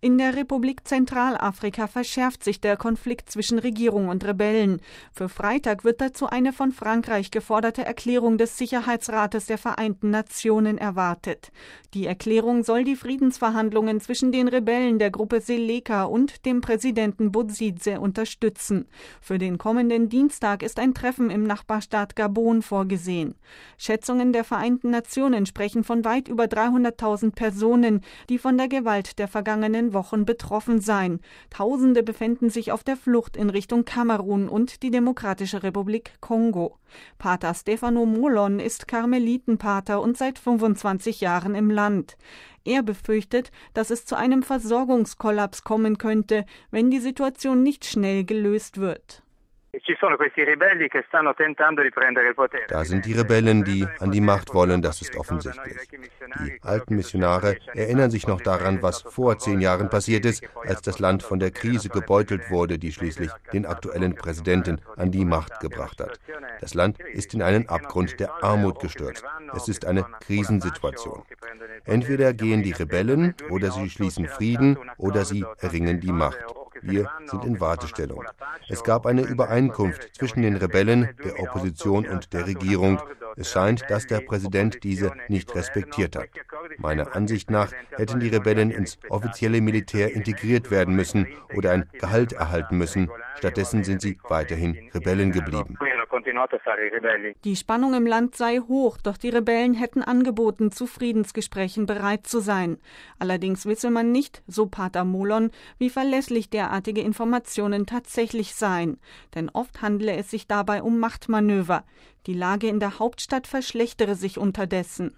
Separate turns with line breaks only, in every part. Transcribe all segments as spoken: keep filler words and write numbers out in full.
In der Republik Zentralafrika verschärft sich der Konflikt zwischen Regierung und Rebellen. Für Freitag wird dazu eine von Frankreich geforderte Erklärung des Sicherheitsrates der Vereinten Nationen erwartet. Die Erklärung soll die Friedensverhandlungen zwischen den Rebellen der Gruppe Seleka und dem Präsidenten Bozizé unterstützen. Für den kommenden Dienstag ist ein Treffen im Nachbarstaat Gabon vorgesehen. Schätzungen der Vereinten Nationen sprechen von weit über dreihunderttausend Personen, die von der Gewalt der vergangenen Wochen betroffen seien. Tausende befinden sich auf der Flucht in Richtung Kamerun und die Demokratische Republik Kongo. Pater Stefano Molon ist Karmelitenpater und seit fünfundzwanzig Jahren im Land. Er befürchtet, dass es zu einem Versorgungskollaps kommen könnte, wenn die Situation nicht schnell gelöst wird.
Da sind die Rebellen, die an die Macht wollen, das ist offensichtlich. Die alten Missionare erinnern sich noch daran, was vor zehn Jahren passiert ist, als das Land von der Krise gebeutelt wurde, die schließlich den aktuellen Präsidenten an die Macht gebracht hat. Das Land ist in einen Abgrund der Armut gestürzt. Es ist eine Krisensituation. Entweder gehen die Rebellen oder sie schließen Frieden oder sie erringen die Macht. Wir sind in Wartestellung. Es gab eine Übereinkunft zwischen den Rebellen, der Opposition und der Regierung. Es scheint, dass der Präsident diese nicht respektiert hat. Meiner Ansicht nach hätten die Rebellen ins offizielle Militär integriert werden müssen oder ein Gehalt erhalten müssen. Stattdessen sind sie weiterhin Rebellen geblieben.
Die Spannung im Land sei hoch, doch die Rebellen hätten angeboten, zu Friedensgesprächen bereit zu sein. Allerdings wisse man nicht, so Pater Molon, wie verlässlich derartige Informationen tatsächlich seien. Denn oft handele es sich dabei um Machtmanöver. Die Lage in der Hauptstadt verschlechtere sich unterdessen.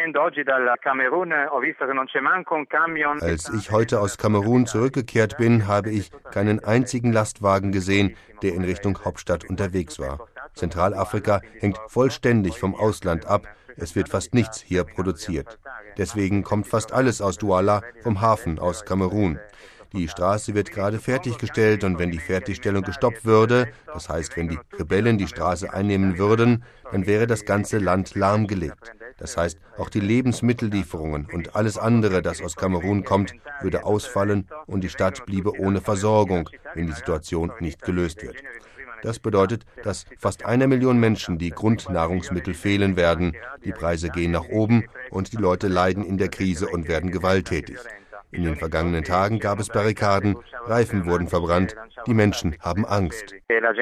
Als ich heute aus Kamerun zurückgekehrt bin, habe ich keinen einzigen Lastwagen gesehen, der in Richtung Hauptstadt unterwegs war. Zentralafrika hängt vollständig vom Ausland ab. Es wird fast nichts hier produziert. Deswegen kommt fast alles aus Douala, vom Hafen aus Kamerun. Die Straße wird gerade fertiggestellt und wenn die Fertigstellung gestoppt würde, das heißt, wenn die Rebellen die Straße einnehmen würden, dann wäre das ganze Land lahmgelegt. Das heißt, auch die Lebensmittellieferungen und alles andere, das aus Kamerun kommt, würde ausfallen und die Stadt bliebe ohne Versorgung, wenn die Situation nicht gelöst wird. Das bedeutet, dass fast einer Million Menschen die Grundnahrungsmittel fehlen werden. Die Preise gehen nach oben und die Leute leiden in der Krise und werden gewalttätig. In den vergangenen Tagen gab es Barrikaden, Reifen wurden verbrannt, die Menschen haben Angst.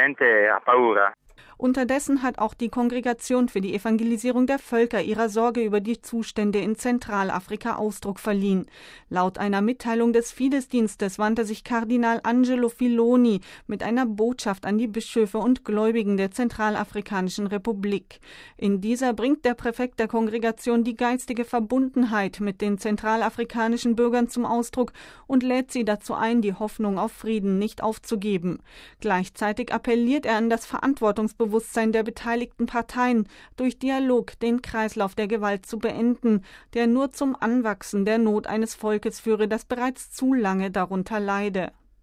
Unterdessen hat auch die Kongregation für die Evangelisierung der Völker ihrer Sorge über die Zustände in Zentralafrika Ausdruck verliehen. Laut einer Mitteilung des Fidesdienstes wandte sich Kardinal Angelo Filoni mit einer Botschaft an die Bischöfe und Gläubigen der Zentralafrikanischen Republik. In dieser bringt der Präfekt der Kongregation die geistige Verbundenheit mit den zentralafrikanischen Bürgern zum Ausdruck und lädt sie dazu ein, die Hoffnung auf Frieden nicht aufzugeben. Gleichzeitig appelliert er an das Verantwortungsbewusstsein Bewusstsein der beteiligten Parteien, durch Dialog den Kreislauf der Gewalt zu beenden, der nur zum Anwachsen der Not eines Volkes führe, das bereits zu lange darunter leide.